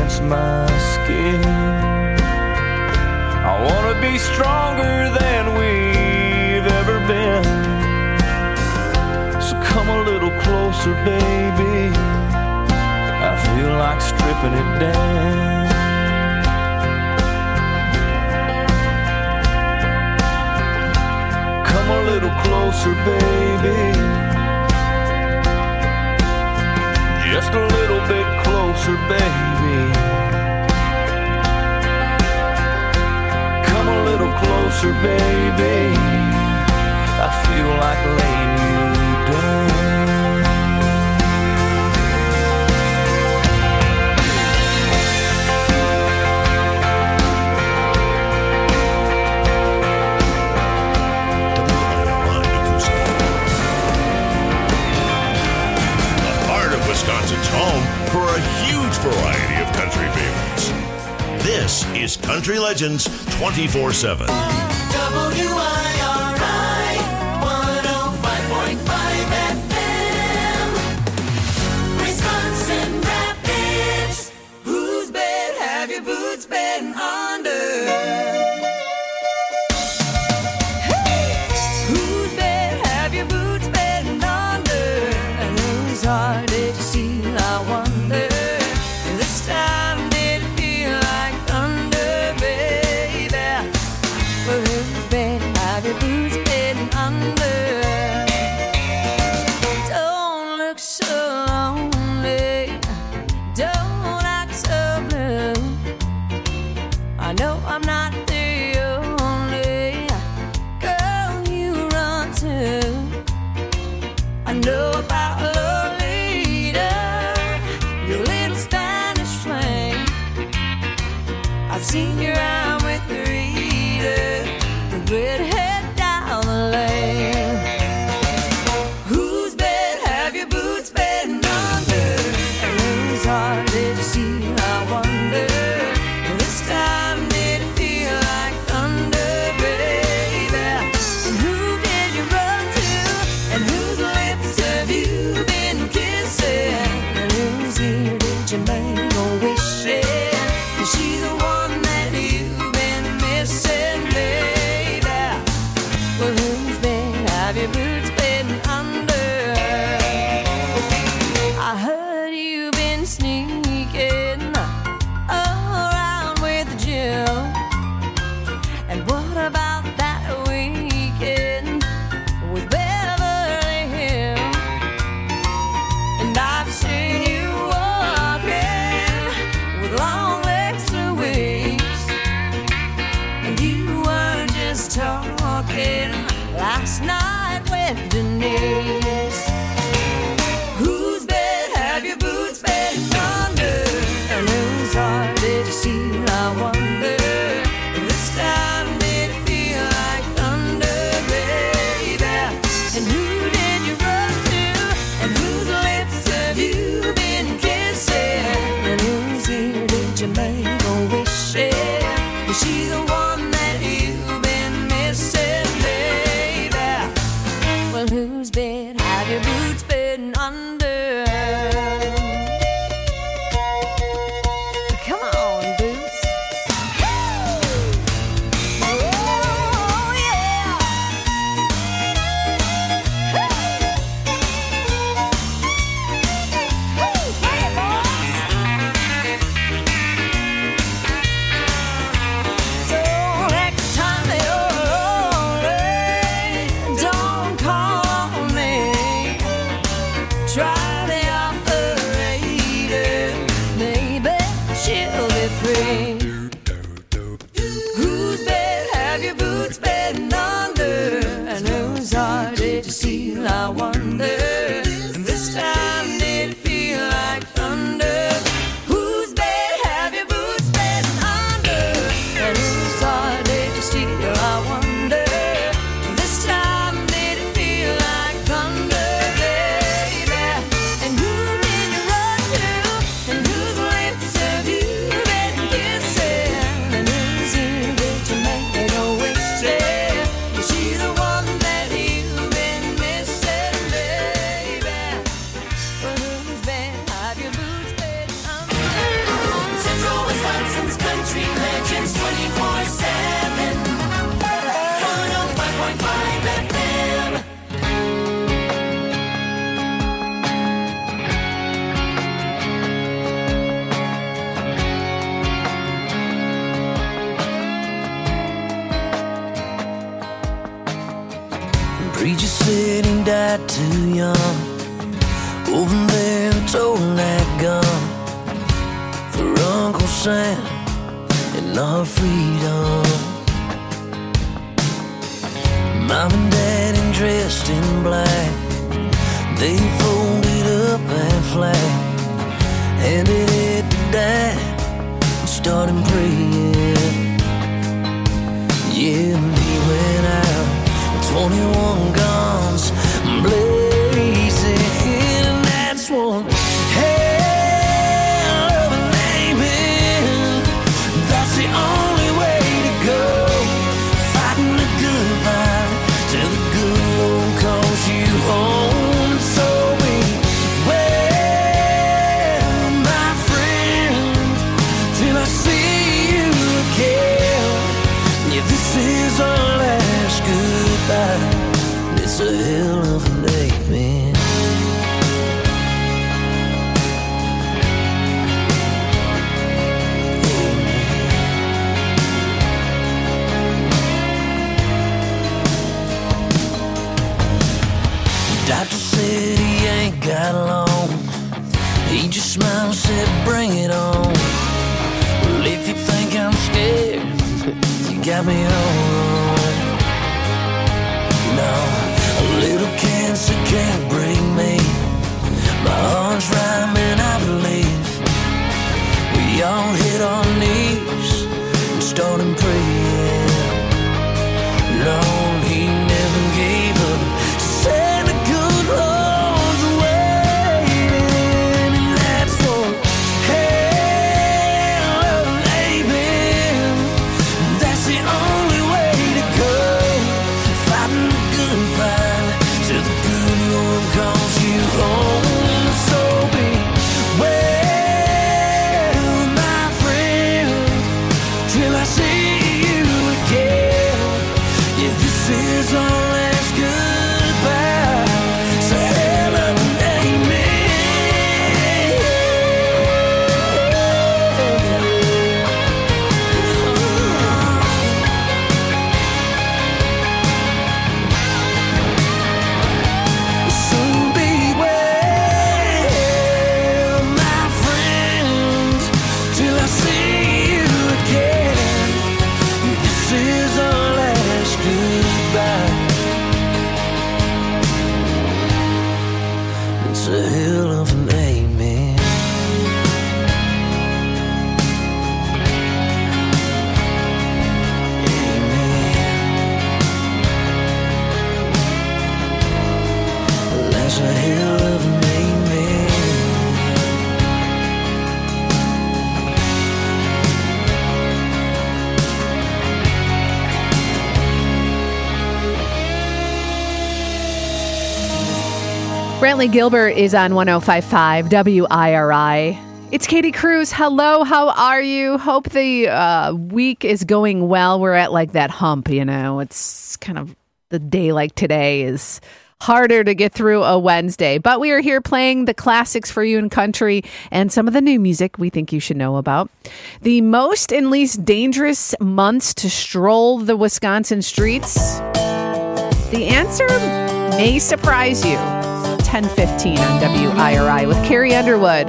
against my skin. I wanna be stronger than we've ever been. So come a little closer, baby. I feel like stripping it down. Come a little closer, baby. Just a little bit closer, baby. Come a little closer, baby. I feel like laying you down. Wisconsin's home for a huge variety of country favorites. This is Country Legends 24/7. WIRI 105.5 FM. Wisconsin Rapids. Whose bed have your boots been under? Whose bed have your boots been under? And whose heart did you steal, I wonder? This time did it feel like thunder, baby? Well, whose bed have your boots been under? Don't look so lonely, don't act so blue. I know I'm not the only girl you run to. I know about Lolita, your little Spanish flame. I've seen you out with Rita, the redhead down the lane. Whose bed have your boots been under? And whose heart did you steal, I wonder? This time did it feel like thunder, baby? And who did you run to? And whose lips have you been kissing? And whose ear did you make a wish in? Is she the one that you've been missing, baby? Well, whose bed have your boots been under? I heard you've been sneaking around with Jill. And what about that weekend with Beverly Hills? And I've seen you walking with long legs Louise. And you were just talking last night with Denise. Whose bed have your boots been under? And whose heart did you steal, I wonder? This time did it feel like thunder, baby? And who did you run to? And whose lips have you been kissing? And whose ear did you make a wish in? Is she the one that you've been missing, baby? Well, whose bed have your boots been under? Come on, boots. Oh, yeah. Hey, boys. So next time you're lonely, don't call me. Try the operator, maybe she'll be free. Whose bed have your boots been under? And whose heart did you steal, I wonder? And this time did it feel like thunder? Whose bed have your boots been under? And whose heart did you steal, I wonder? This time did it feel like thunder, baby? And who did you run to? And whose lips have you been kissing? And whose ear did you make a wish in? Is she the one that you've been missing, baby? Preacher said he died too young. Over there toting that gun for Uncle Sam and our freedom. Mom and Dad dressed in black, they folded up that flag, handed it to Dad and started praying. Yeah, and he went out with 21 guns blazing, and that's one hell of a name. That's the only way to go, fighting the good fight till the good Lord calls you home. So beware, my friend, till I see you again. Yeah, this is our last goodbye. It's a hell of a day, man. Doctor said he ain't got long. He just smiled and said, bring it on. Well, if you think I'm scared, you got me all wrong. No, a little cancer can't break me. My heart's rhyming, I believe. We all hit our knees and started praying. Lord, he never gave up. Said the good Lord's waiting, and that's one hell of an amen. That's the only way to go, fighting the good fight till the good Lord calls you home. So beware, my friend, till I see you again. Yeah, this is our last goodbye. So hell of an So beware, my friend, till I see you again. This is our last goodbye. It's a hell of an amen. Amen. That's a hell of an amen. Brantley Gilbert is on 105.5 WIRI. It's Katie Cruz. Hello, how are you? Hope the week is going well. We're at like that hump, you know. It's kind of the day like today is harder to get through a Wednesday. But we are here playing the classics for you in country and some of the new music we think you should know about. The most and least dangerous months to stroll the Wisconsin streets. The answer may surprise you. 10:15 on WIRI with Carrie Underwood.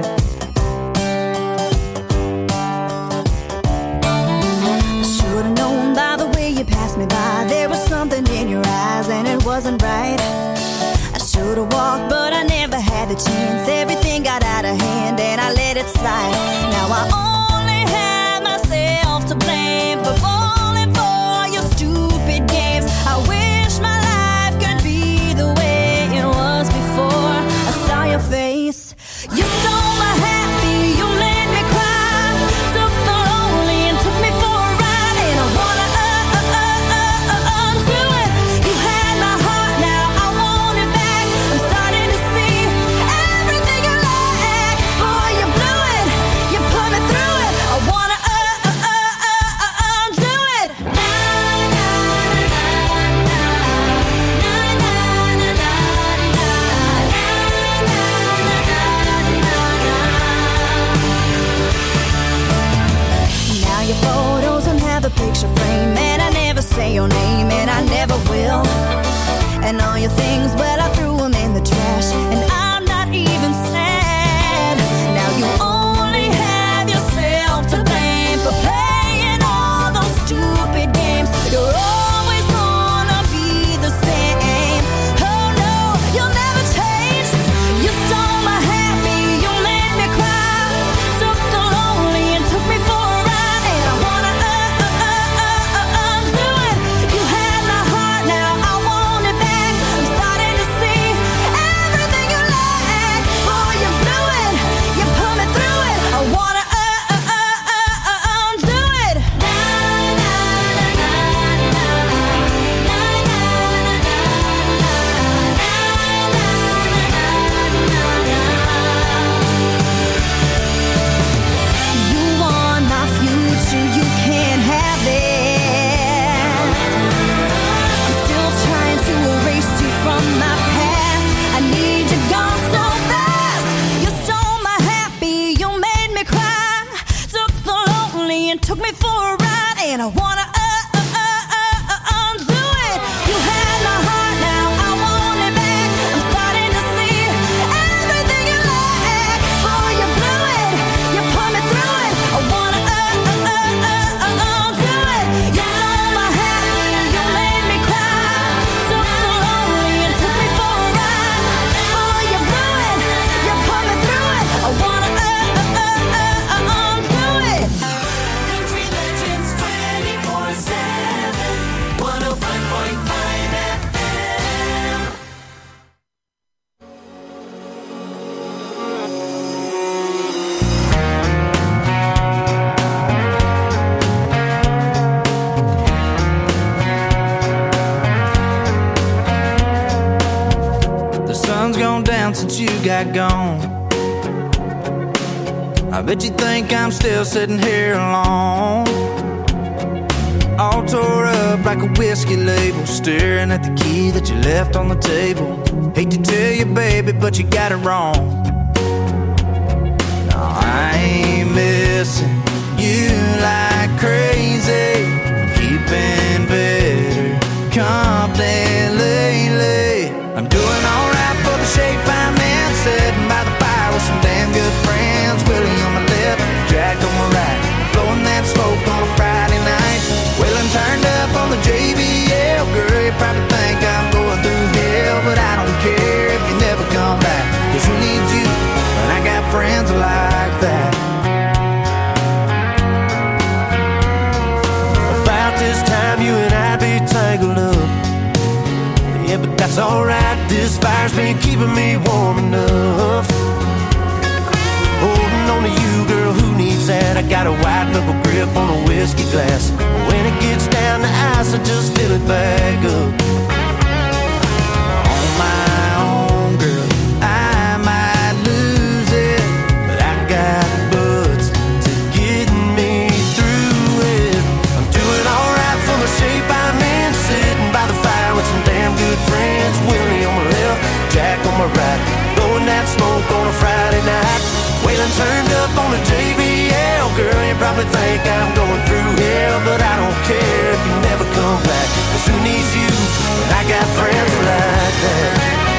I should have known by the way you passed me by. There was something in your eyes and it wasn't right. I should have walked, but I never had the chance. Everything got out of hand and I let it slide. Now I only have myself to blame for falling for your stupid games. I wish my life could be the way it was before I saw your face. You stole my happy, you made me cry. Took the lonely and took me for a ride. And I wanna undo it. You had my heart, now I want it back. I'm starting to see everything you lack. Boy, you blew it, you put me through down since you got gone. I bet you think I'm still sitting here alone, all tore up like a whiskey label, staring at the key that you left on the table. Hate to tell you, baby, but you got it wrong. No, I ain't missing you like crazy. Keeping better company lately. I'm doing alright for the shape I'm in, sitting by the fire with some damn good friends. Willie on my left, Jack on my right, blowing that smoke on a Friday night. Wailing turned up on the JBL. Girl, you probably think I'm going through hell, but I don't care if you never come back, 'cause who needs you when I got friends like that? About this time you and I'd be tangled up. Yeah, but that's alright, this fire's been keeping me warm enough. Holding on to you, girl, who needs that? I got a white knuckle grip on a whiskey glass. When it gets down to ice, I just fill it back up. On my own, girl, I might lose it, but I got buds to get me through it. I'm doing alright for the shape I'm in, sitting by the fire with some damn good friends. Willie on my left, Jack on my right, blowing that smoke on a Friday night. Waylon turned up on the JBL. Girl, you probably think I'm going through hell, but I don't care if you never come back, 'cause who needs you when I got friends like that?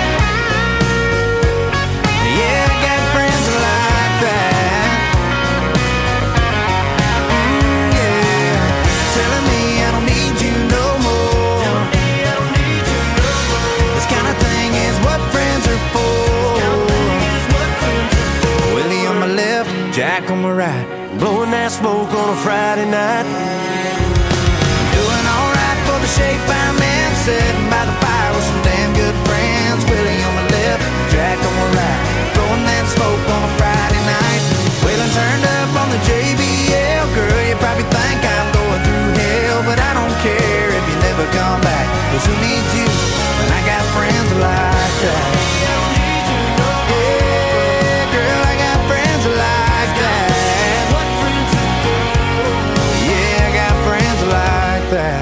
Yeah, I got friends like that. Yeah, telling me I don't need you no more. This kind of thing is what friends are for. Willie on my left, Jack on my right, Blowing that smoke on a Friday night. doing alright for the shape I'm in, sitting by the fire with some damn good friends. Willie on my left, Jack on my right, blowing that smoke on a Friday night. Waylon turned up on the JBL. Girl, you probably think I'm going through hell, but I don't care if you never come back, 'cause who needs you when I got friends like that? Yeah, girl, I got friends like that. Yeah, I got friends like that.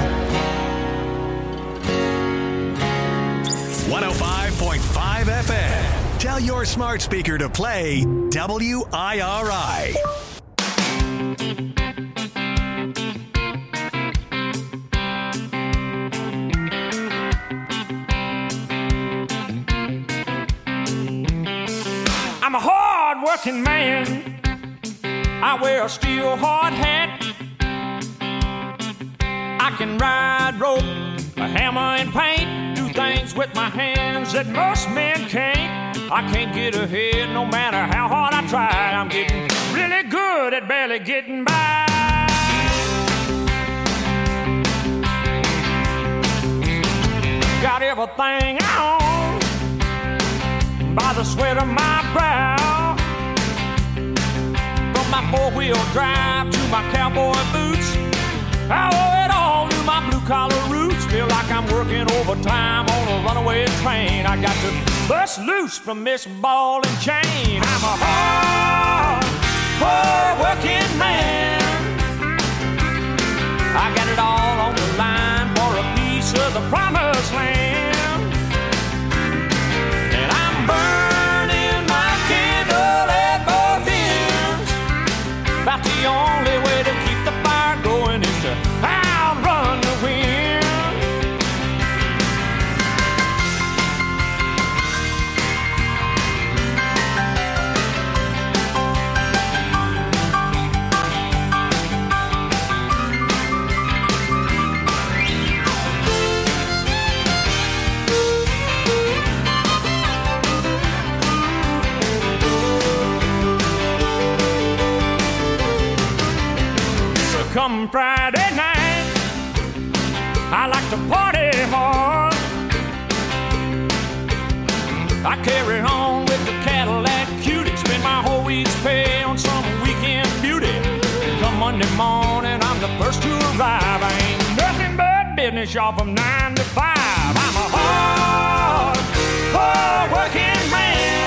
105.5 FM. Tell your smart speaker to play WIRI. I'm a hard-working man. I wear a steel hard hat. I can ride rope, a hammer and paint, do things with my hands that most men can't. I can't get ahead no matter how hard I try. I'm getting really good at barely getting by. Got everything I own by the sweat of my brow. From my four-wheel drive to my cowboy boots, I owe it all to my blue-collar roots. Feel like I'm working overtime on a runaway train. I got to bust loose from this ball and chain. I'm a hard-working man. I got it all on the line for a piece of the promised land. And I'm burning my candle at both ends. About the only way to keep the fire going is to outrun the wind. Come Friday night, I like to party hard. I carry on with the Cadillac Cutie, spend my whole week's pay on some weekend beauty. Come Monday morning, I'm the first to arrive. I ain't nothing but business, y'all, from 9 to 5. I'm a hard working man.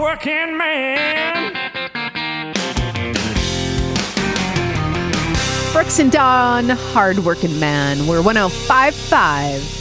working man. Brooks and Dawn, hard-working man. We're 105.5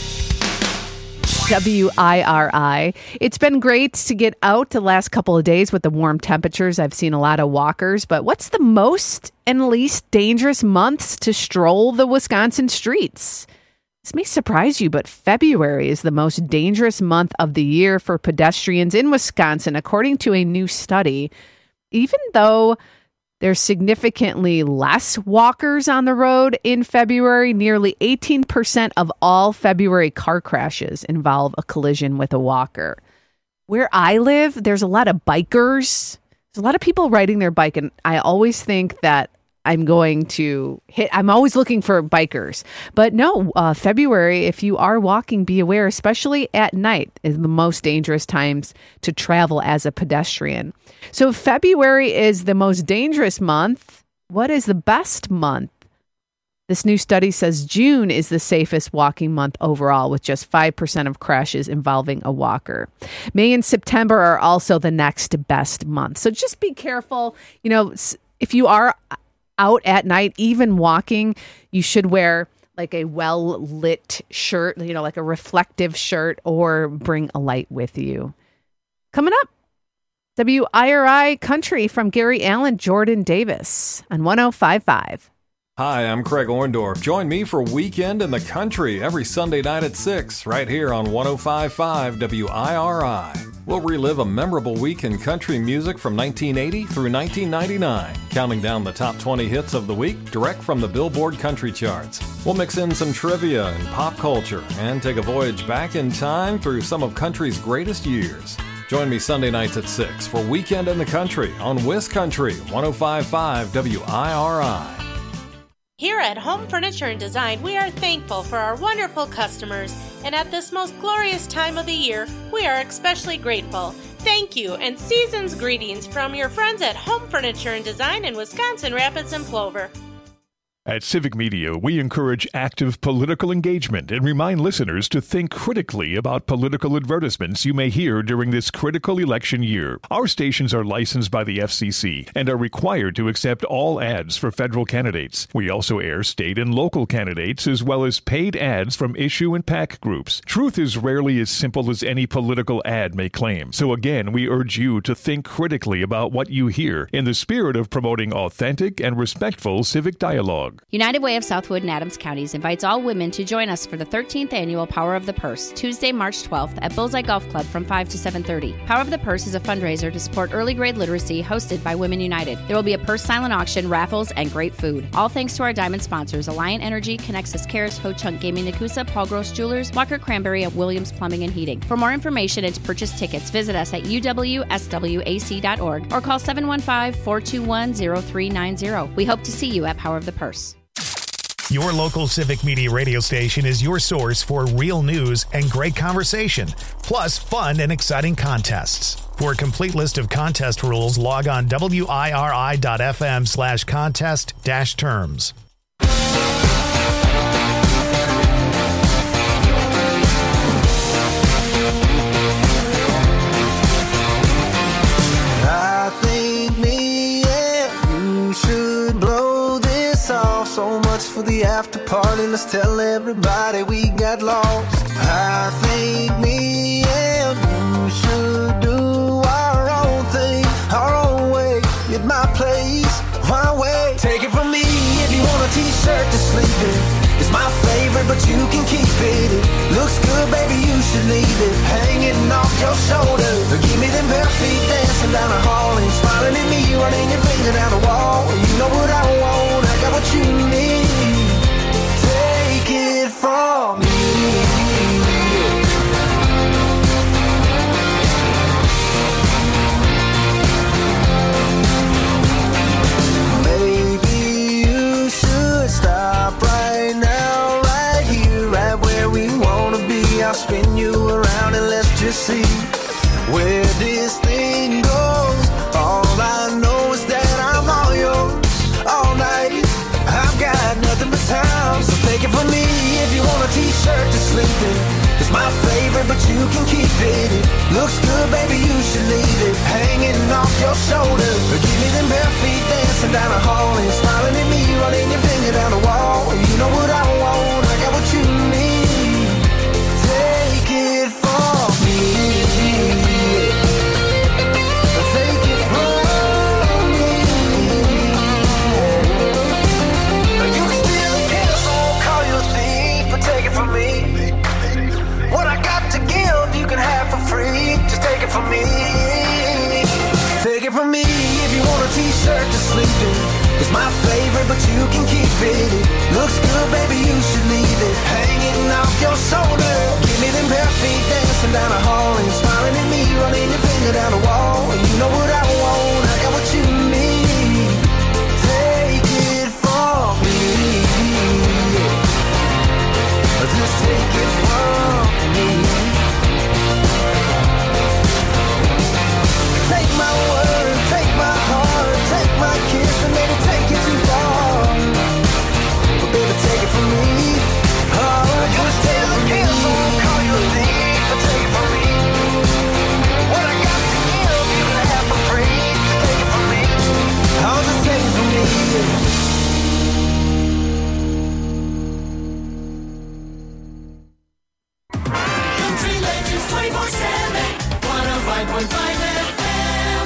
WIRI. It's been great to get out the last couple of days with the warm temperatures. I've seen a lot of walkers, but what's the most and least dangerous months to stroll the Wisconsin streets? This may surprise you, but February is the most dangerous month of the year for pedestrians in Wisconsin, according to a new study. Even though there's significantly less walkers on the road in February, nearly 18% of all February car crashes involve a collision with a walker. Where I live, there's a lot of bikers. There's a lot of people riding their bike, and I always think that I'm always looking for bikers. But no, February, if you are walking, be aware, especially at night, is the most dangerous times to travel as a pedestrian. So February is the most dangerous month. What is the best month? This new study says June is the safest walking month overall, with just 5% of crashes involving a walker. May and September are also the next best month. So just be careful. You know, if you are out at night, even walking, you should wear like a well-lit shirt, you know, like a reflective shirt, or bring a light with you. Coming up, WIRI Country from Gary Allan, Jordan Davis on 105.5. Hi, I'm Craig Orndorff. Join me for Weekend in the Country every Sunday night at 6, right here on 105.5 WIRI. We'll relive a memorable week in country music from 1980 through 1999, counting down the top 20 hits of the week direct from the Billboard Country Charts. We'll mix in some trivia and pop culture and take a voyage back in time through some of country's greatest years. Join me Sunday nights at 6 for Weekend in the Country on WisCountry 105.5 WIRI. Here at Home Furniture and Design, we are thankful for our wonderful customers, and at this most glorious time of the year, we are especially grateful. Thank you, and season's greetings from your friends at Home Furniture and Design in Wisconsin Rapids and Plover. At Civic Media, we encourage active political engagement and remind listeners to think critically about political advertisements you may hear during this critical election year. Our stations are licensed by the FCC and are required to accept all ads for federal candidates. We also air state and local candidates, as well as paid ads from issue and PAC groups. Truth is rarely as simple as any political ad may claim. So again, we urge you to think critically about what you hear in the spirit of promoting authentic and respectful civic dialogue. United Way of Southwood and Adams Counties invites all women to join us for the 13th annual Power of the Purse, Tuesday, March 12th at Bullseye Golf Club from 5 to 7:30. Power of the Purse is a fundraiser to support early grade literacy hosted by Women United. There will be a purse silent auction, raffles, and great food. All thanks to our diamond sponsors, Alliant Energy, Connexus Cares, Ho Chunk Gaming Nakusa, Paul Gross Jewelers, Walker Cranberry, and Williams Plumbing and Heating. For more information and to purchase tickets, visit us at uwswac.org or call 715-421-0390. We hope to see you at Power of the Purse. Your local Civic Media radio station is your source for real news and great conversation, plus fun and exciting contests. For a complete list of contest rules, log on wiri.fm/contest-terms. I think me and you should blow this off. So much for the after party, let's tell everybody we got lost. I think me and you should do our own thing, our own way, at my place, my way. Take it from me, if you want a t-shirt to sleep in, it's my favorite, but you can keep it. It looks good, baby, you should leave it hanging off your shoulder. Give me them bare feet dancing down the hall and smiling at me, running your finger down the wall. You know what I want, I got what you need. Take it from me. Maybe you should stop right now, right here, right where we wanna be. I'll spin you around and let's just see where this thing goes. All I know is that I'm all yours all night. I've got nothing but time, so take it from me. If you want a t-shirt to sleep in, it's It's my favorite, but you can keep it. It looks good, baby, you should leave it hanging off your shoulder. Give me them bare feet dancing down the hall and smiling at me, running your finger down the wall. You know what I want, I got what you need. Take it from me. Take it from me. You can steal a kiss, I won't call you a thief, but take it from me. What I got to give, you can have for free. Just take it from me. Take it from me if you want a t-shirt to sleep in. It's my favorite, but you can keep it. It looks good, baby, you should leave it hanging off your shoulder. Give me them bare feet dancing down the hall and smiling at me, running your finger down the wall. You know what I want, I got what you need. Take it from me. Just take it from me. Take my word, take my heart, take my kiss, and maybe take it too far. But baby, take it from me. Oh, just take it from me. I won't call you a thief, but take it from me. What I got to give, you can have for free. Just take it from me. Oh, just take it from me. Country Legends 24/7, 105.5 FM.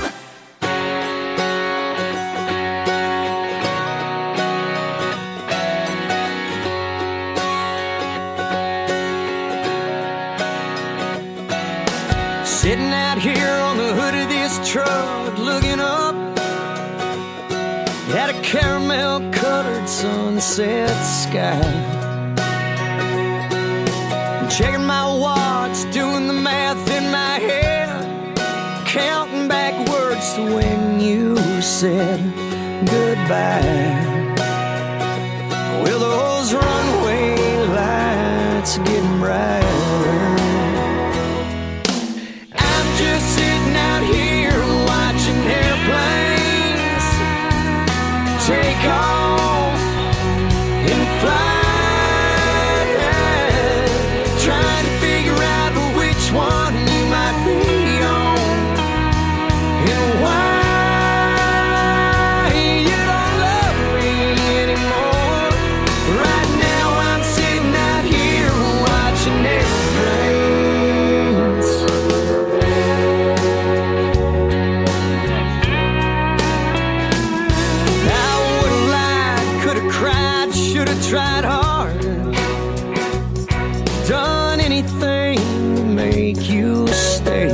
Sitting out here on the hood of this truck, looking up at a caramel-colored sunset sky. Checking my watch, doing the math in my head, counting backwards to when you said goodbye. Well, those runway lights are getting brighter. I'm just sitting out here watching airplanes take off and fly. Trying to figure out which one you might be on and why you don't love me anymore. Right now I'm sitting out here watching airplanes. I would've lied, could've cried, should've tried harder, done anything to make you stay.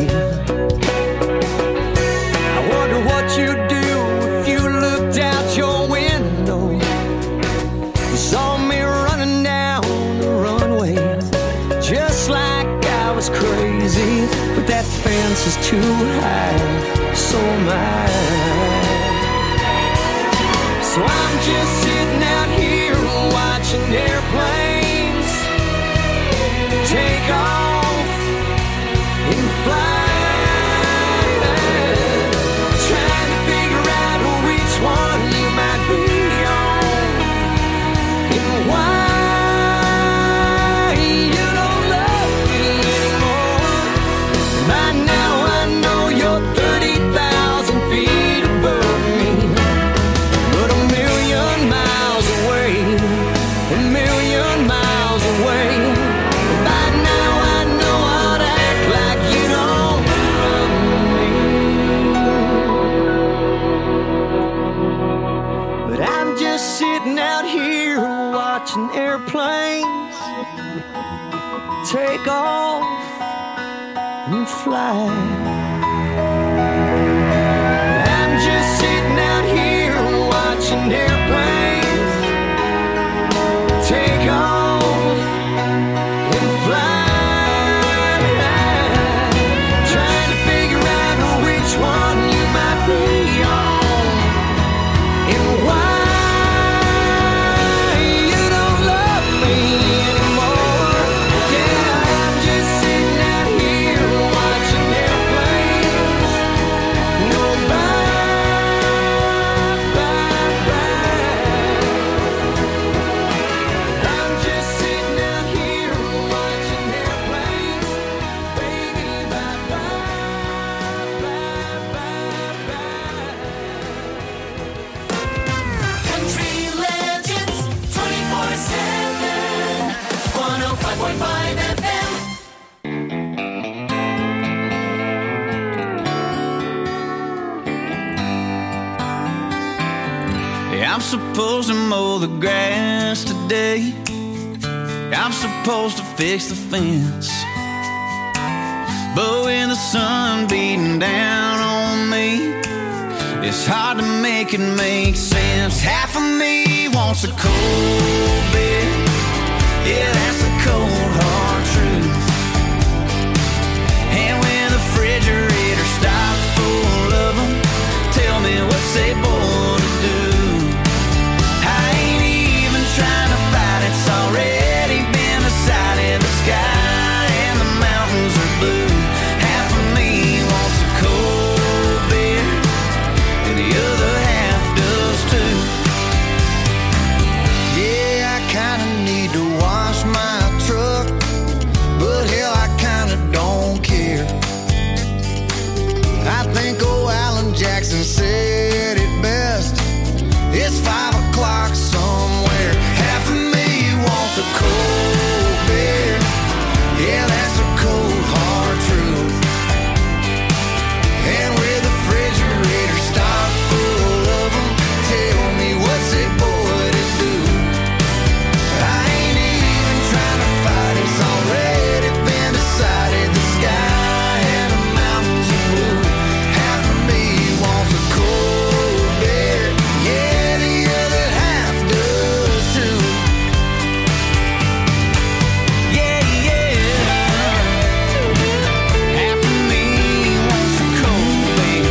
I wonder what you'd do if you looked out your window and saw me running down the runway, just like I was crazy. But that fence is too high, so am I. So I'm just sitting out here watching airplanes take off and fly. Trying to figure out which one you might be on and why you don't love me anymore. By now I know you're 30,000 feet above me, but a million miles away, a million miles away. By now I know how to act like you don't love me. But I'm just sitting out here watching airplanes take off and fly. I'm just sitting out here watching airplanes take off and fly. Trying to figure out which one you might be on and why you don't love me anymore. Yeah, I'm just sitting out here watching airplanes. I'm supposed to mow the grass today. I'm supposed to fix the fence. But when the sun beating down on me, it's hard to make it make sense. Half of me wants a cold beer. Yeah, that's the cold hard truth. And when the refrigerator's stocked full of them, tell me what's a boy to do. I ain't even trying to fight, it's already been decided. The sky and the mountains are blue. Half of me wants a cold beer, and the other half does too. Yeah, I kinda need to wash my truck, but hell, I kinda don't care. I think old Alan Jackson said it best. It's 5 o'clock somewhere. Half of me wants a cold beer. Yeah, that's a cold hard truth. And with the refrigerator stocked full of them, tell me what's a boy to do. I ain't even trying to fight, it's already been decided. The sky and the mountains are blue. Half of me wants a cold beer. Yeah, the other half does too. Yeah, yeah. Half of me wants a cold beer.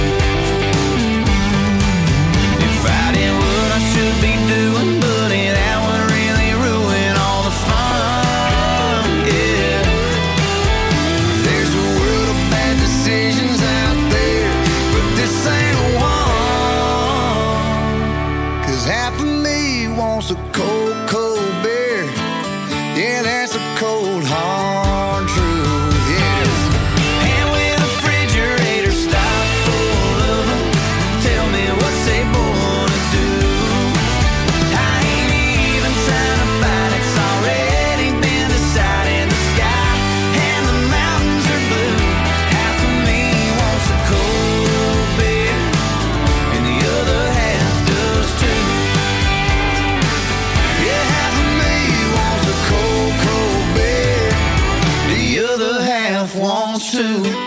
If I did what I should be doing, buddy, that would really ruin all the fun. Yeah. There's a world of bad decisions out there, but this ain't one. 'Cause half of me wants a cold, cold beer. Yeah, that's a cold, hard truth, yes. And when the refrigerator's stocked full of them, tell me what's a boy to do. I ain't even trying to fight, it's already been decided. The sky and the mountains are blue. Half of me wants a cold beer, and the other half does too. Yeah, half of me wants a cold, cold beer. The other half wants to.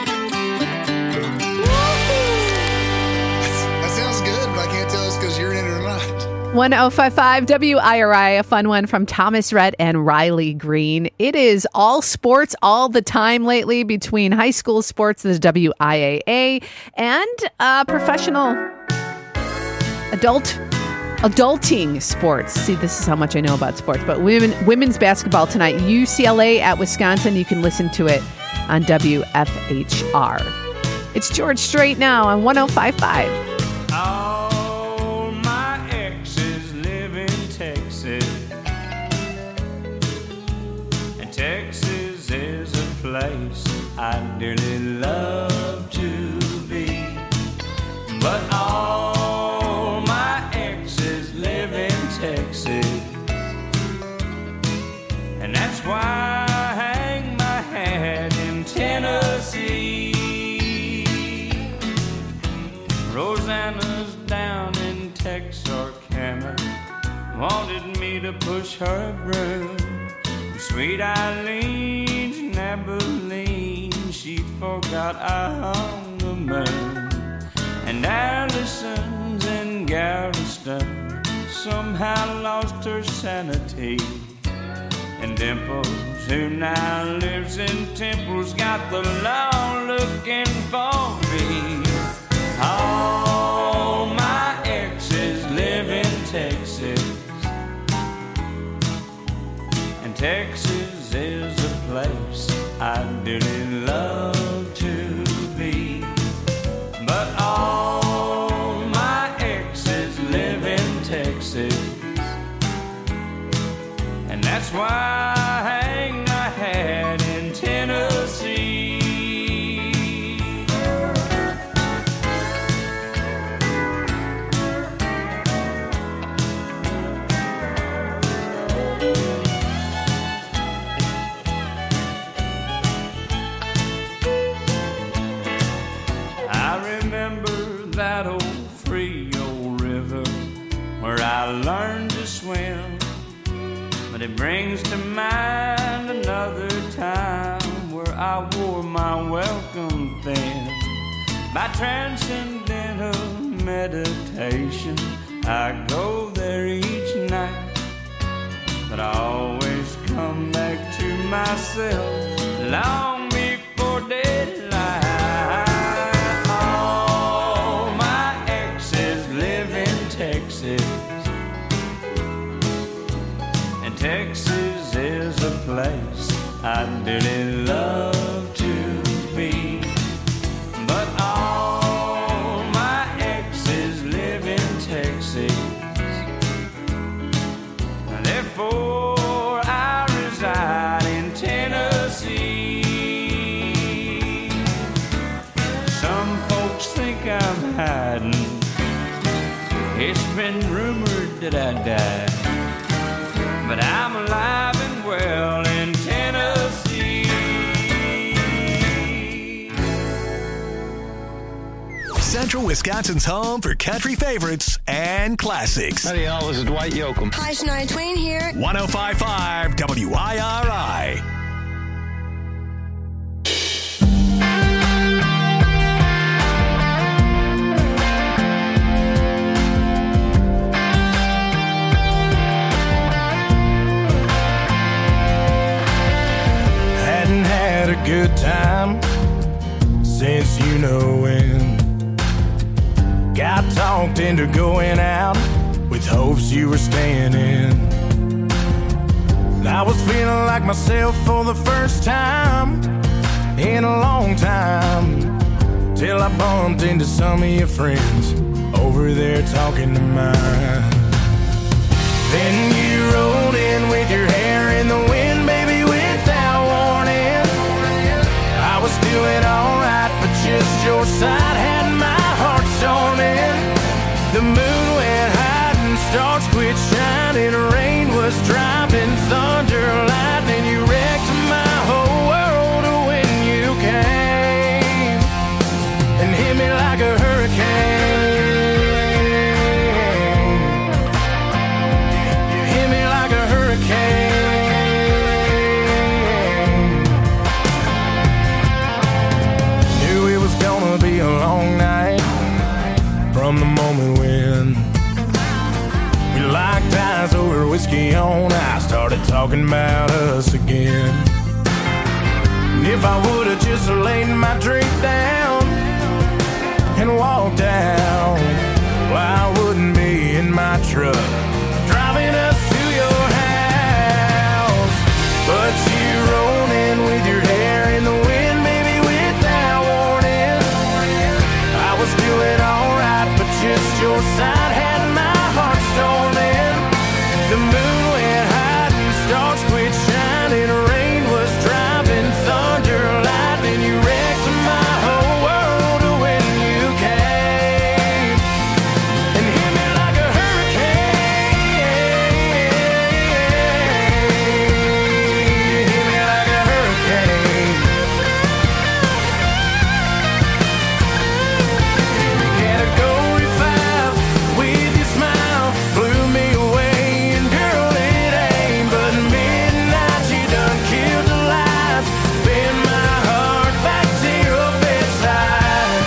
That sounds good, but I can't tell it's because you're in it or not. 1055 WIRI, a fun one from Thomas Rhett and Riley Green. It is all sports all the time lately between high school sports, the WIAA, and professional adulting sports. See, this is how much I know about sports. But women's basketball tonight, UCLA at Wisconsin. You can listen to it on WFHR. It's George Strait now on 1055. All my exes live in Texas, and Texas is a place I dearly love to be. But all my exes live in Texas, and that's why I hang my hat in Tennessee. Rosanna's down in Texarkana, wanted me to push her broom. Sweet Eileen's in Abilene, she forgot I hung the moon. And Allison's in Galveston, somehow lost her sanity. And Dimples, who now lives in Temple's, got the law looking for me. All my exes live in Texas, and Texas is a place I dearly love to be. But all my exes live in Texas, and that's why I hang my hat in Tennessee. learned to swim, but it brings to mind another time where I wore my welcome thin. By transcendental meditation, I go there each night, but I always come back to myself long before daylight. All my exes live in Texas, and Texas is a place I dearly love to be. But all my exes live in Texas, therefore I reside in Tennessee. Some folks think I'm hiding, it's been rumored that I died, but I'm alive and well in Tennessee. Central Wisconsin's home for country favorites and classics. Howdy, y'all. This is Dwight Yoakam. Hi, Shania Twain here. 105.5 WIRI. Hadn't had a good time since you know when. Got talked into going out with hopes you were staying in. I was feeling like myself for the first time in a long time, till I bumped into some of your friends over there talking to mine. Then you rolled in with your hair in the wind, baby, without warning. I was doing alright, but just your side had my heart storming. The moon went high and stars quit shining. Rain was dropping, thunder, lightning. You wrecked my whole world when you came and hit me like a hurricane. You hit me like a hurricane. Knew it was gonna be a long night from the moment when we locked eyes over whiskey on ice, started talking about us again. And if I would've just laid my drink down and walked out, well, I wouldn't be in my truck driving us to your house. But you rolled in with your hair in the wind, baby, without warning. I was doing alright, but just your side had my heart storming. The moon went high and stars quit shining. Rain was dropping, thunder, lightning. You wrecked my whole world when you came and hit me like a hurricane. Hit me like a hurricane. Category 5 with your smile blew me away, and girl, it ain't but midnight. You done killed the lights, bend my heart back to your bedside.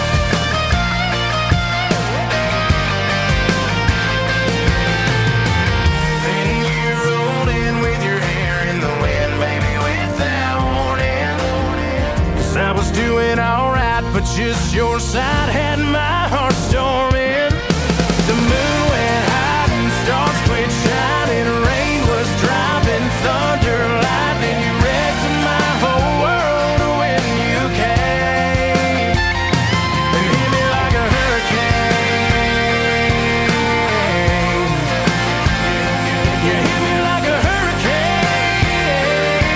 Then you rolled in with your hair in the wind, baby, without warning. 'Cause I was doing alright, but just your side had my heart storming. The moon went high and stars quit shining. Rain was dropping, thunder, lightning. You wrecked my whole world when you came and hit me like a hurricane. You hit me like a hurricane.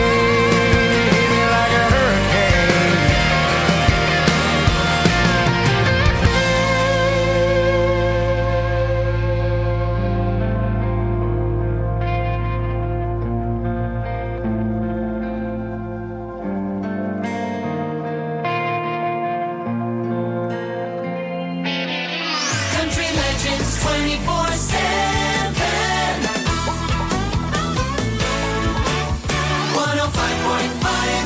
Hit me like a hurricane. 24/7. 105.5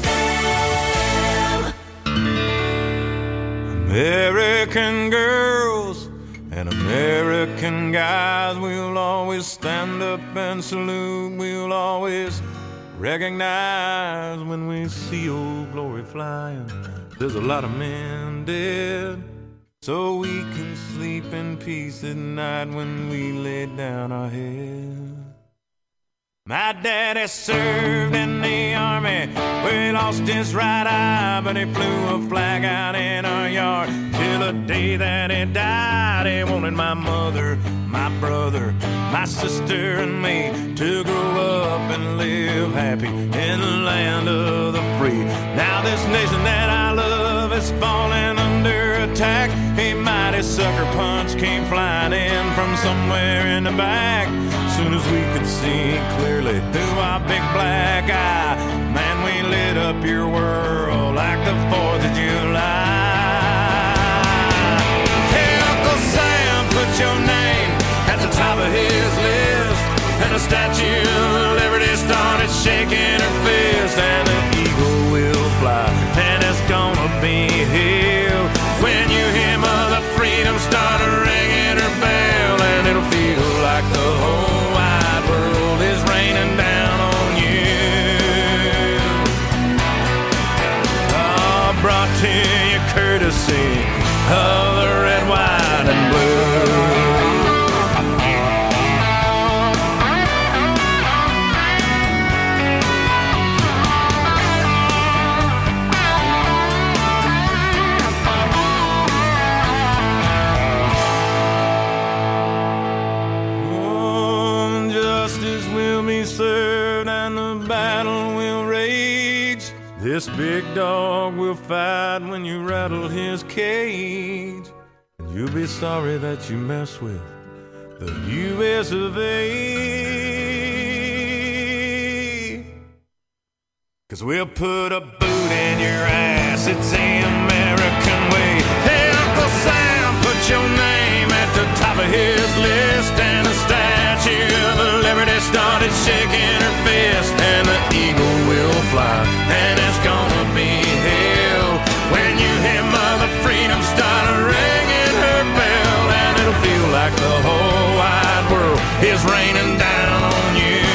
FM. American girls and American guys, we'll always stand up and salute. We'll always recognize when we see Old Glory flying. There's a lot of men dead, so we can sleep in peace at night when we lay down our head. My daddy served in the army, where he lost his right eye, but he flew a flag out in our yard till the day that he died. He wanted my mother, my brother, my sister, and me to grow up and live happy in the land of the free. Now this nation that I love is falling under attack. A mighty sucker punch came flying in from somewhere in the back. Soon as we could see clearly through our big black eye, man, we lit up your world like the 4th of July. Hey, Uncle Sam, put your name at the top of his list, and the Statue of Liberty started shaking her fist, and the eagle will fly, and it's gonna be here when you hear Mother Freedom start ringing her bell, and it'll feel like the whole world is raining down on you. Oh, brought to you courtesy of the red, white, and blue. Served and the battle will rage. This big dog will fight when you rattle his cage. And you'll be sorry that you mess with the U.S. of A. 'Cause we'll put a boot in your ass. It's the American way. Hey, Uncle Sam, put your name at the top of his list, and the Statue of Liberty started shaking her fist, and the eagle will fly, and it's gonna be hell when you hear Mother Freedom start ringing her bell, and it'll feel like the whole wide world is raining down on you.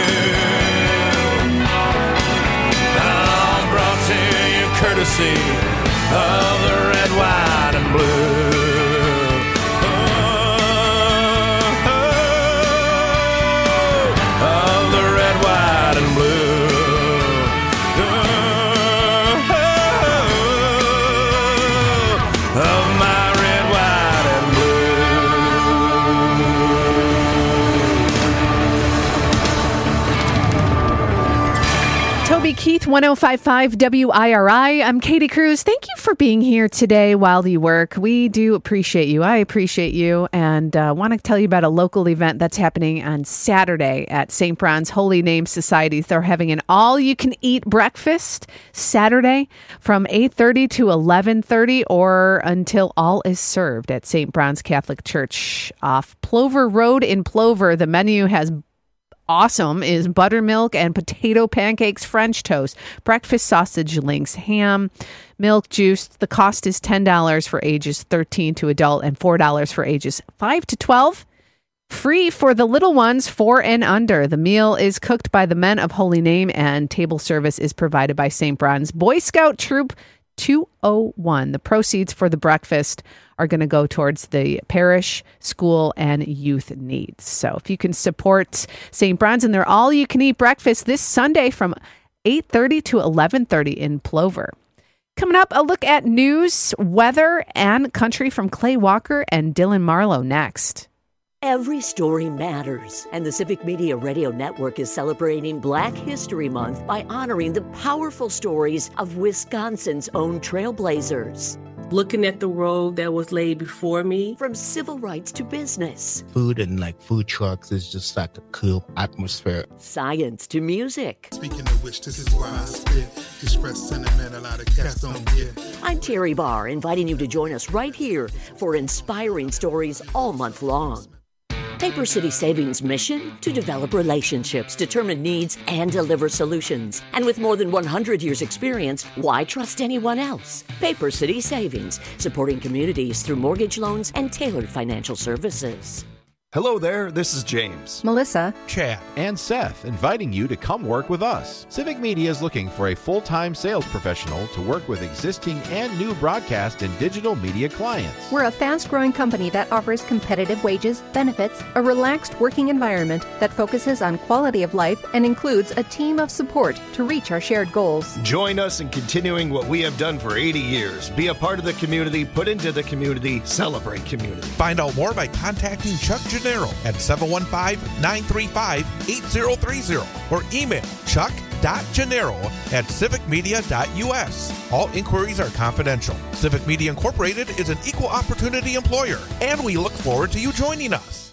I'm brought to you courtesy of the red, white, and blue. Toby Keith, 105.5 WIRI. I'm Katie Cruz. Thank you for being here today while you work. We do appreciate you. I appreciate you, and want to tell you about a local event that's happening on Saturday at St. Bron's Holy Name Society. They're having an all-you-can-eat breakfast Saturday from 8:30 to 11:30 or until all is served at St. Bron's Catholic Church off Plover Road in Plover. The menu has awesome is buttermilk and potato pancakes, French toast, breakfast sausage links, ham, milk, juice. The cost is $10 for ages 13 to adult and $4 for ages 5 to 12. Free for the little ones 4 and under. The meal is cooked by the Men of Holy Name, and table service is provided by St. Bron's Boy Scout Troop 201. The proceeds for the breakfast are going to go towards the parish, school, and youth needs. So if you can support St. Bron's and their all-you-can-eat breakfast this Sunday from 8:30 to 11:30 in Plover. Coming up, a look at news, weather, and country from Clay Walker and Dylan Marlowe next. Every story matters, and the Civic Media Radio Network is celebrating Black History Month by honoring the powerful stories of Wisconsin's own trailblazers. looking at the road that was laid before me. From civil rights to business. Food and like food trucks is just like a cool atmosphere. Science to music. Speaking of which, this is why I spit. Express sentiment a lot of cats don't get. I'm Terry Barr, inviting you to join us right here for inspiring stories all month long. Paper City Savings' mission? To develop relationships, determine needs, and deliver solutions. And with more than 100 years' experience, why trust anyone else? Paper City Savings, supporting communities through mortgage loans and tailored financial services. Hello there, this is James, Melissa, Chad, and Seth, inviting you to come work with us. Civic Media is looking for a full-time sales professional to work with existing and new broadcast and digital media clients. We're a fast-growing company that offers competitive wages, benefits, a relaxed working environment that focuses on quality of life and includes a team of support to reach our shared goals. Join us in continuing what we have done for 80 years. Be a part of the community, put into the community, celebrate community. Find out more by contacting Chuck Gennaro at 715-935-8030 or email chuck.gennaro@civicmedia.us. All inquiries are confidential. Civic Media Incorporated is an equal opportunity employer, and we look forward to you joining us.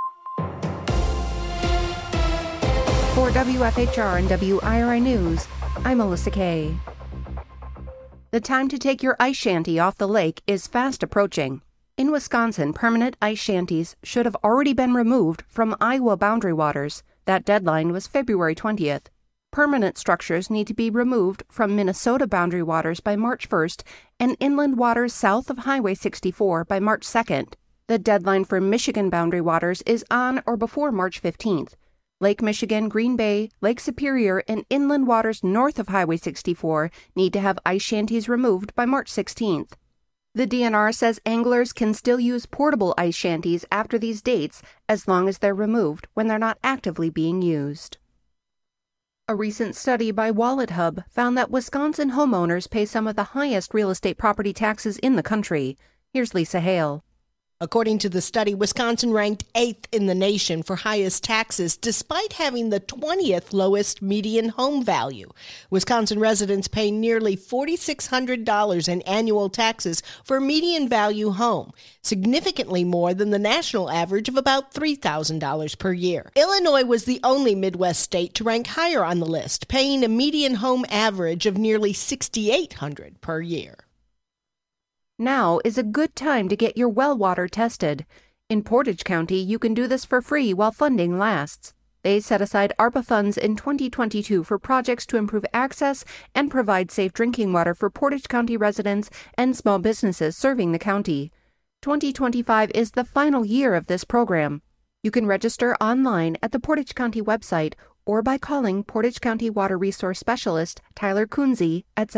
For WFHR and WIRI News, I'm Melissa Kay. The time to take your ice shanty off the lake is fast approaching. In Wisconsin, permanent ice shanties should have already been removed from Iowa boundary waters. That deadline was February 20th. Permanent structures need to be removed from Minnesota boundary waters by March 1st and inland waters south of Highway 64 by March 2nd. The deadline for Michigan boundary waters is on or before March 15th. Lake Michigan, Green Bay, Lake Superior, and inland waters north of Highway 64 need to have ice shanties removed by March 16th. The DNR says anglers can still use portable ice shanties after these dates as long as they're removed when they're not actively being used. A recent study by WalletHub found that Wisconsin homeowners pay some of the highest real estate property taxes in the country. Here's Lisa Hale. According to the study, Wisconsin ranked 8th in the nation for highest taxes, despite having the 20th lowest median home value. Wisconsin residents pay nearly $4,600 in annual taxes for a median value home, significantly more than the national average of about $3,000 per year. Illinois was the only Midwest state to rank higher on the list, paying a median home average of nearly $6,800 per year. Now is a good time to get your well water tested. In Portage County, you can do this for free while funding lasts. They set aside ARPA funds in 2022 for projects to improve access and provide safe drinking water for Portage County residents and small businesses serving the county. 2025 is the final year of this program. You can register online at the Portage County website or by calling Portage County Water Resource Specialist Tyler Kunze at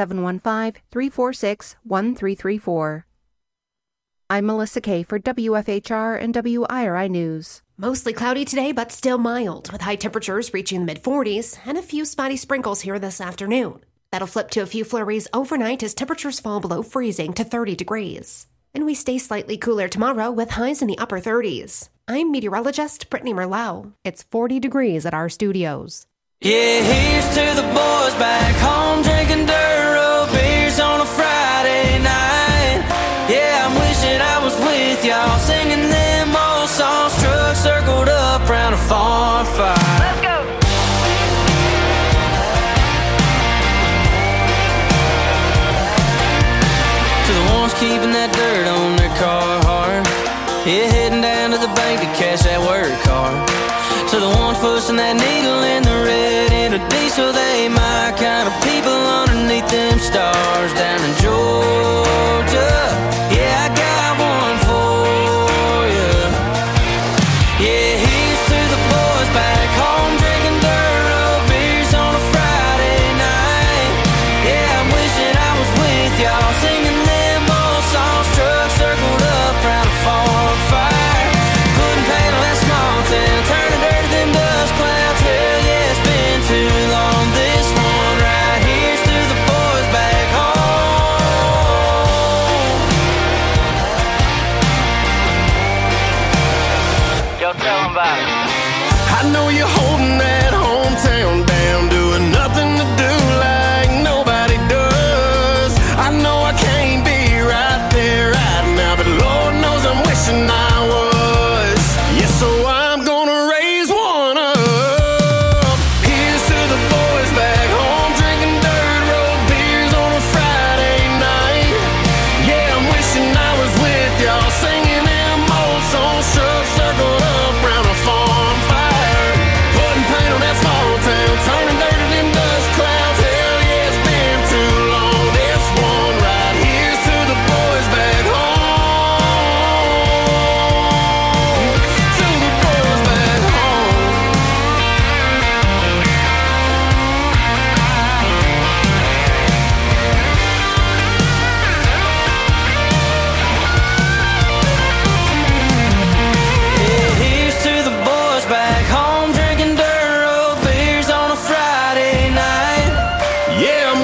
715-346-1334. I'm Melissa Kay for WFHR and WIRI News. Mostly cloudy today, but still mild, with high temperatures reaching the mid-40s and a few spotty sprinkles here this afternoon. That'll flip to a few flurries overnight as temperatures fall below freezing to 30 degrees. And we stay slightly cooler tomorrow with highs in the upper 30s. I'm meteorologist Brittany Merlot. It's 40 degrees at our studios. Yeah, here's to the boys back home drinking Duro beers on a Friday night. Yeah, I'm wishing I was with y'all singing them old songs. Trucks circled up round a farm fire. Let's go. To the ones keeping that dirt on their car hard. Yeah, heading down to the bank to cash that work card. To the ones pushing that needle in the red in a diesel, they my kind of people underneath them stars down in Georgia. Yeah, I got one for you. Yeah, here's to the boys back home drinking Duro beers on a Friday night. Yeah, I'm wishing I was with y'all singing them old songs. Trucks circled up round a farm fire. Couldn't paddle that small town, turning dirty them dust clouds. Hell yeah, it's been too long. This one right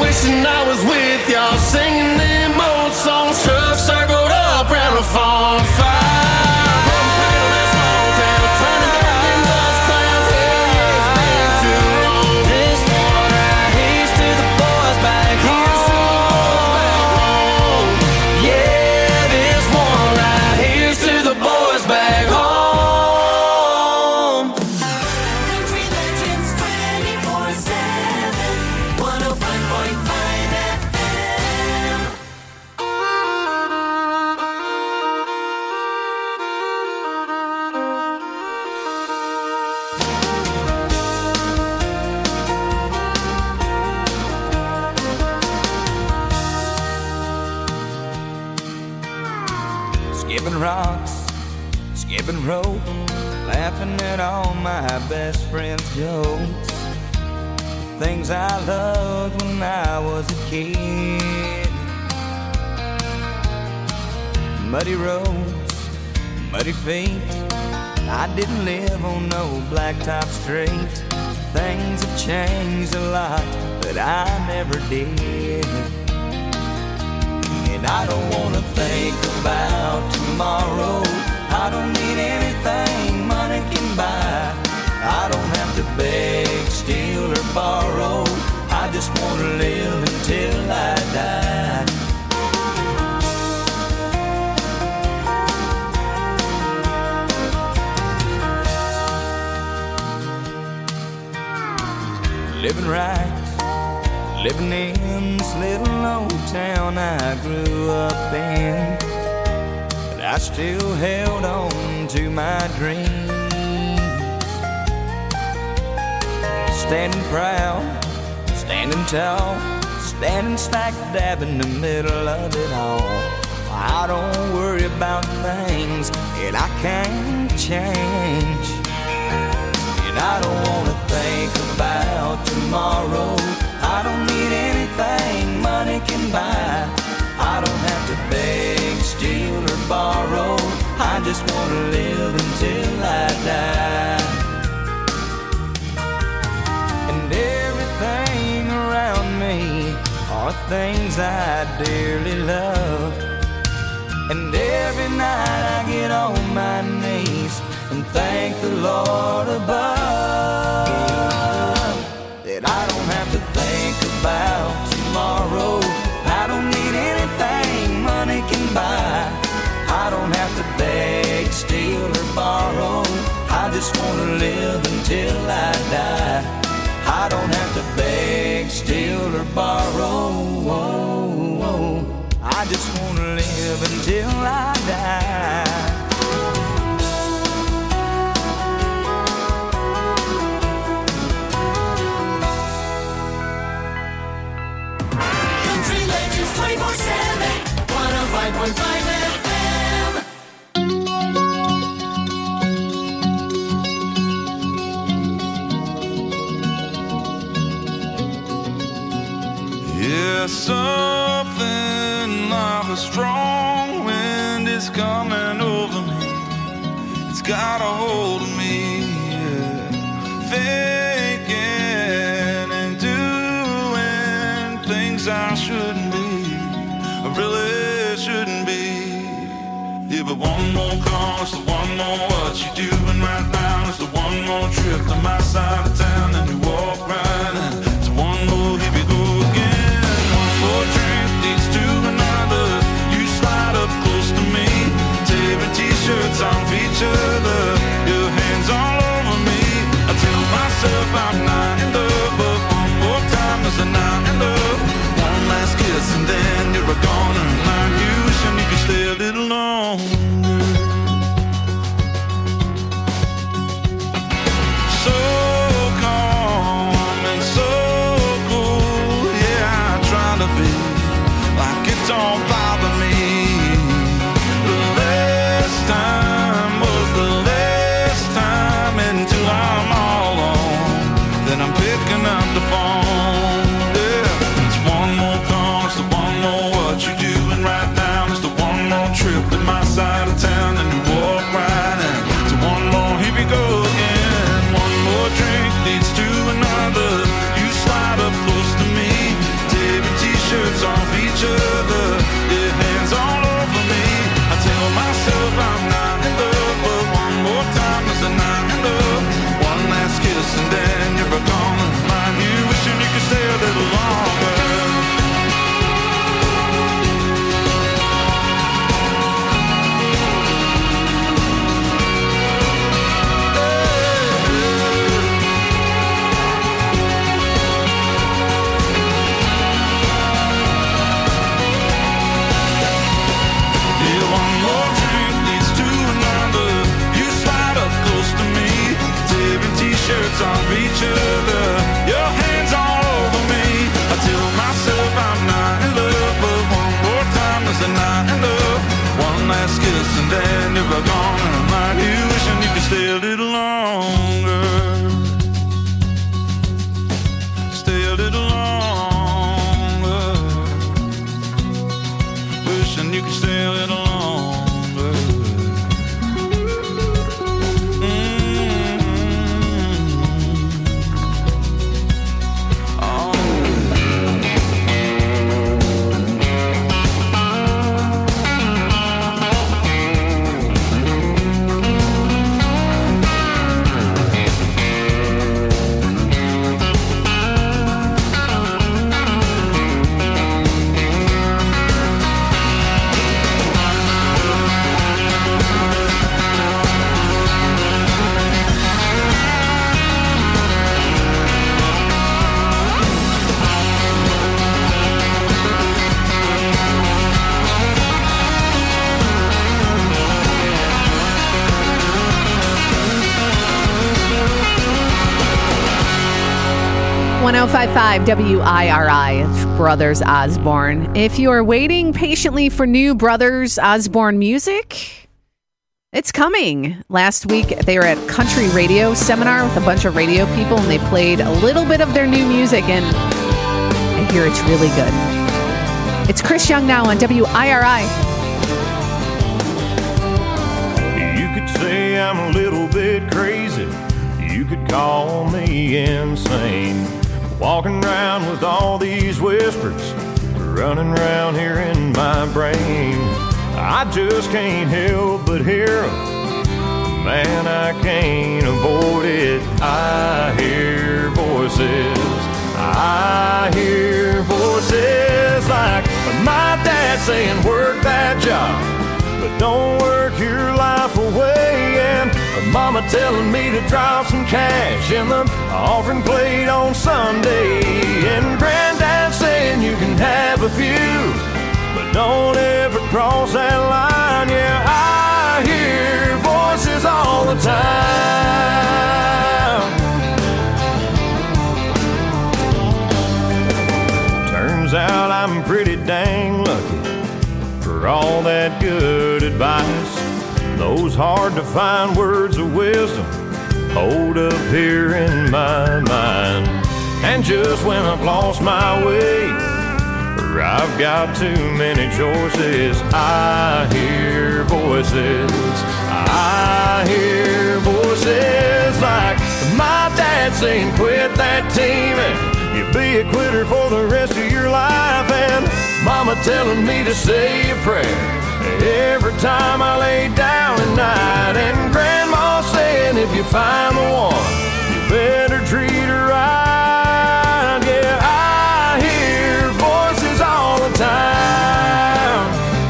wishing I was with y'all, singing them old songs. Truck circled up round a farm fire. Skipping rocks, skipping rope, laughing at all my best friends' jokes. Things I loved when I was a kid. Muddy roads, muddy feet. I didn't live on no blacktop street. Things have changed a lot, but I never did. And I don't wanna think about tomorrow. I don't need anything money can buy. I don't have to beg, steal, or borrow. I just wanna live until I die. Living right, living in this little old town I grew up in, but I still held on to my dreams. Standing proud, standing tall, standing smack dab in the middle of it all. I don't worry about things that I can't change. And I don't wanna think about tomorrow. I don't need anything money can buy. I don't have to beg, steal, or borrow. I just wanna live until I die. And everything around me are things I dearly love. And every night I get on my knees and thank the Lord above that I don't have to think about tomorrow. I don't need anything money can buy. I don't have to beg, steal, or borrow. I just wanna live until I die. I don't have to beg, steal, or borrow. I just wanna live until I die. Country Legends 24/7, 105.5 FM. Yeah, something like a strong wind is coming over me. It's got a hold of me, yeah. Thinking and doing things I shouldn't be, I really shouldn't be. Yeah, but one more call, it's the one more what you doing right now. It's the one more trip to my side of town, and you walk right in. It's one more, here we go again. One more drink leads to another. You slide up close to me, tearing t-shirts off each other. Your hands all over me. I tell myself I'm not in love, but one more time is a not in love. One last kiss and then you're a goner. Like you should, you can stay a little longer. So calm and so cool, yeah, I try to be like it don't bother me. The last time was the last time until I'm all alone. Then I'm picking up the phone, yeah. It's one more call, it's the one yes, and then if I'm gone, and I'm out here wishing you could stay a little longer. Stay a little longer. Wishing you could stay a little longer. .055 WIRI, it's Brothers Osborne. If you are waiting patiently for new Brothers Osborne music, it's coming. Last week, they were at Country Radio Seminar with a bunch of radio people, and they played a little bit of their new music, and I hear it's really good. It's Chris Young now on WIRI. You could say I'm a little bit crazy. You could call me insane. Walking around with all these whispers running around here in my brain. I just can't help but hear them. Man, I can't avoid it. I hear voices. I hear voices like my dad saying, work that job, but don't work your life away. And mama telling me to drop some cash in the offering plate on Sunday. And granddad saying you can have a few, but don't ever cross that line. Yeah, I hear voices all the time. Turns out I'm pretty dang lucky for all that good advice. Those hard to find words of wisdom hold up here in my mind. And just when I've lost my way, or I've got too many choices, I hear voices. I hear voices like my dad saying, quit that team and you'll be a quitter for the rest of your life. And mama telling me to say a prayer every time I lay down at night. And grandma saying if you find the one, you better treat her right. Yeah, I hear voices all the time.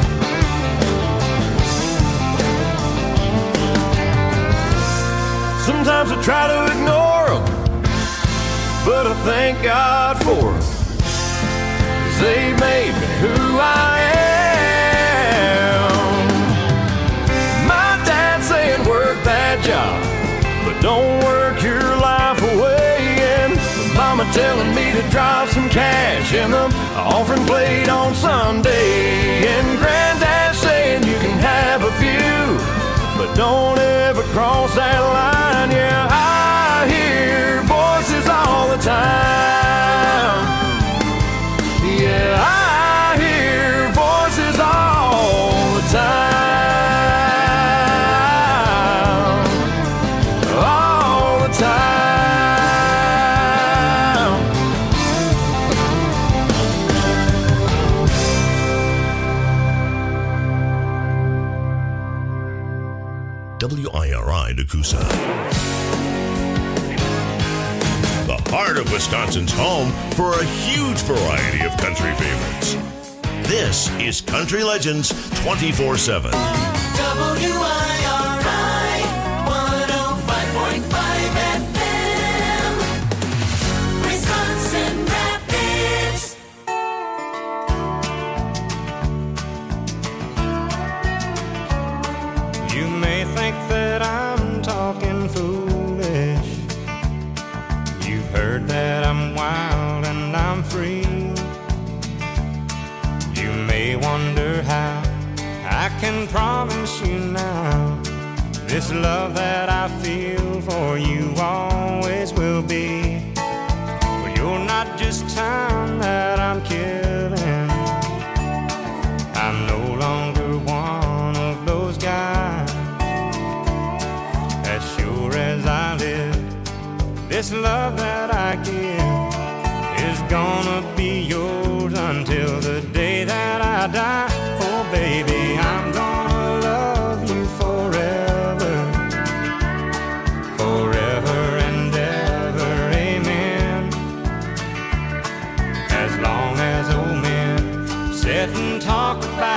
Sometimes I try to ignore them, but I thank God for them, 'cause they made me who I am. Job, but don't work your life away. And mama telling me to drop some cash in the offering plate on Sunday. And granddad saying you can have a few, but don't ever cross that line. Yeah, I hear voices all the time. Yeah, I hear voices all the time. WIRI Nakusa. The heart of Wisconsin's home for a huge variety of country favorites. This is Country Legends 24/7. WIRI 105.5 FM, Wisconsin Rapids. You may think that I'm talking foolish. You've heard that I'm wild and I'm free. You may wonder how I I can promise you now, this love that I feel for you always will be. But you're not just time that I'm killing. I'm no longer one of those guys. As sure as I live, this love that I give is gonna be yours until the day that I die. Oh baby, I'm gonna love you forever, forever and ever, amen. As long as old men sit and talk about